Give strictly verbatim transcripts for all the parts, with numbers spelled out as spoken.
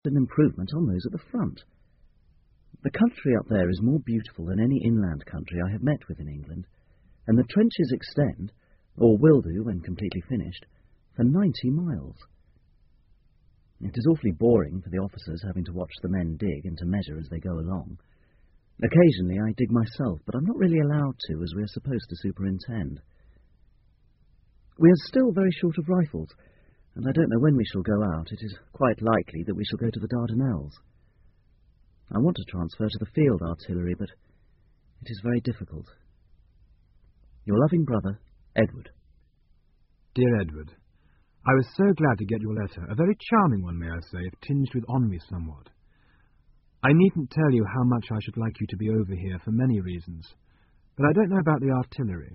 an improvement on those at the front. The country up there is more beautiful than any inland country I have met with in England, and the trenches extend, or will do when completely finished, for ninety miles. It is awfully boring for the officers having to watch the men dig and to measure as they go along. Occasionally I dig myself, but I'm not really allowed to, as we are supposed to superintend. We are still very short of rifles, and I don't know when we shall go out. It is quite likely that we shall go to the Dardanelles. I want to transfer to the field artillery, but it is very difficult. Your loving brother, Edward. Dear Edward, I was so glad to get your letter, a very charming one, may I say, if tinged with ennui somewhat. I needn't tell you how much I should like you to be over here for many reasons, but I don't know about the artillery.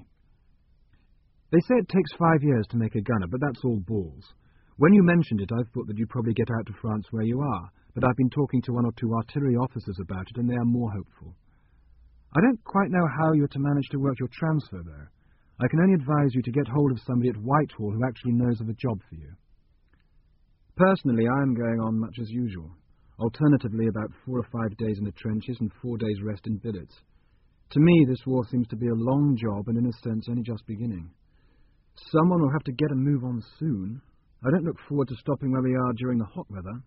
They say it takes five years to make a gunner, but that's all balls. When you mentioned it, I thought that you'd probably get out to France where you are, but I've been talking to one or two artillery officers about it, and they are more hopeful. I don't quite know how you're to manage to work your transfer, though. I can only advise you to get hold of somebody at Whitehall who actually knows of a job for you. Personally, I'm going on much as usual. Alternatively, about four or five days in the trenches and four days rest in billets. To me, this war seems to be a long job and, in a sense, only just beginning. Someone will have to get a move on soon. I don't look forward to stopping where we are during the hot weather.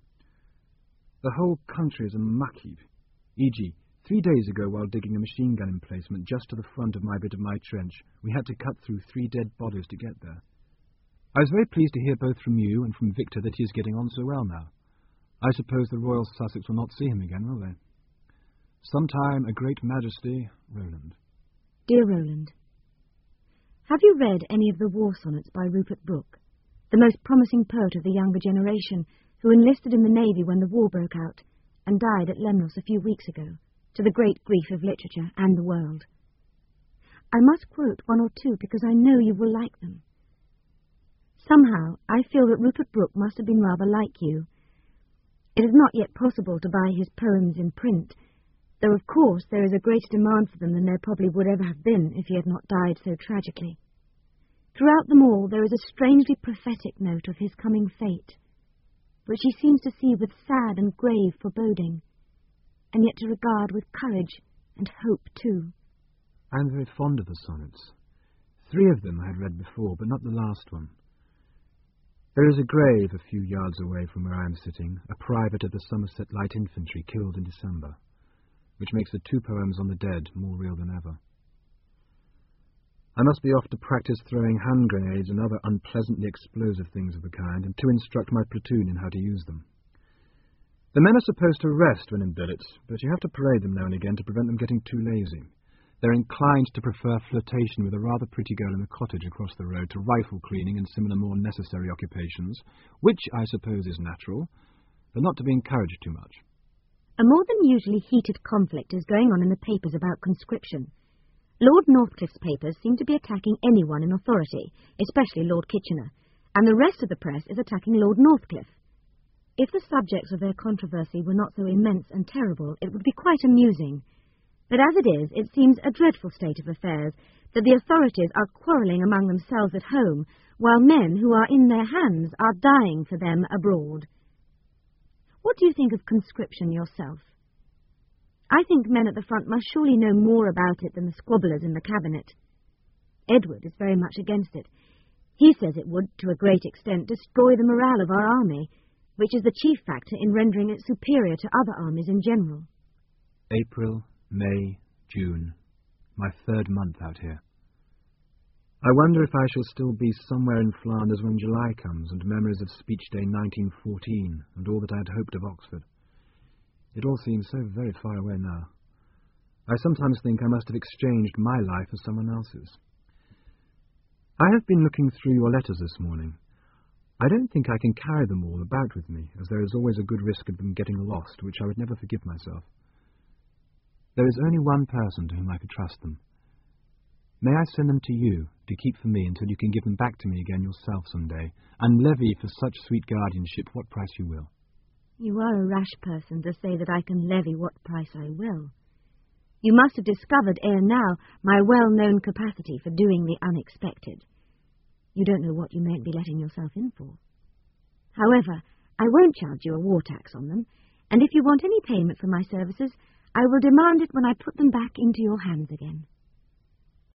The whole country is a muck heap. for example, three days ago, while digging a machine gun emplacement just to the front of my bit of my trench, we had to cut through three dead bodies to get there. I was very pleased to hear both from you and from Victor that he is getting on so well now. I suppose the Royal Sussex will not see him again, will they? Sometime, a great majesty, Roland. Dear Roland, have you read any of the war sonnets by Rupert Brooke, the most promising poet of the younger generation, who enlisted in the Navy when the war broke out and died at Lemnos a few weeks ago, to the great grief of literature and the world? I must quote one or two because I know you will like them. Somehow, I feel that Rupert Brooke must have been rather like you. It is not yet possible to buy his poems in print, though of course there is a greater demand for them than there probably would ever have been if he had not died so tragically. Throughout them all there is a strangely prophetic note of his coming fate, which he seems to see with sad and grave foreboding, and yet to regard with courage and hope too. I am very fond of the sonnets. Three of them I had read before, but not the last one. There is a grave a few yards away from where I am sitting, a private of the Somerset Light Infantry killed in December, which makes the two poems on the dead more real than ever. I must be off to practice throwing hand grenades and other unpleasantly explosive things of the kind, and to instruct my platoon in how to use them. The men are supposed to rest when in billets, but you have to parade them now and again to prevent them getting too lazy. They're inclined to prefer flirtation with a rather pretty girl in the cottage across the road to rifle cleaning and similar more necessary occupations, which I suppose is natural, but not to be encouraged too much. A more than usually heated conflict is going on in the papers about conscription. Lord Northcliffe's papers seem to be attacking anyone in authority, especially Lord Kitchener, and the rest of the press is attacking Lord Northcliffe. If the subjects of their controversy were not so immense and terrible, it would be quite amusing. But as it is, it seems a dreadful state of affairs that the authorities are quarrelling among themselves at home, while men who are in their hands are dying for them abroad. What do you think of conscription yourself? I think men at the front must surely know more about it than the squabblers in the cabinet. Edward is very much against it. He says it would, to a great extent, destroy the morale of our army, which is the chief factor in rendering it superior to other armies in general. April, May, June, my third month out here. I wonder if I shall still be somewhere in Flanders when July comes, and memories of Speech Day nineteen fourteen, and all that I had hoped of Oxford. It all seems so very far away now. I sometimes think I must have exchanged my life for someone else's. I have been looking through your letters this morning. I don't think I can carry them all about with me, as there is always a good risk of them getting lost, which I would never forgive myself. There is only one person to whom I could trust them. May I send them to you, to keep for me until you can give them back to me again yourself some day, and levy for such sweet guardianship what price you will? You are a rash person to say that I can levy what price I will. You must have discovered ere now my well-known capacity for doing the unexpected. You don't know what you mayn't be letting yourself in for. However, I won't charge you a war tax on them, and if you want any payment for my services, I will demand it when I put them back into your hands again.